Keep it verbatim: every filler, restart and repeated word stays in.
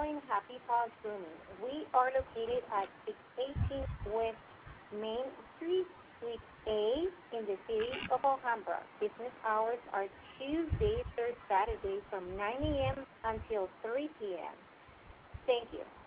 join Happy Paws Grooming. We are located at six eighteen West Main Street, Suite A, in the city of Alhambra. Business hours are Tuesday through Saturday from nine a m until three p m. Thank you.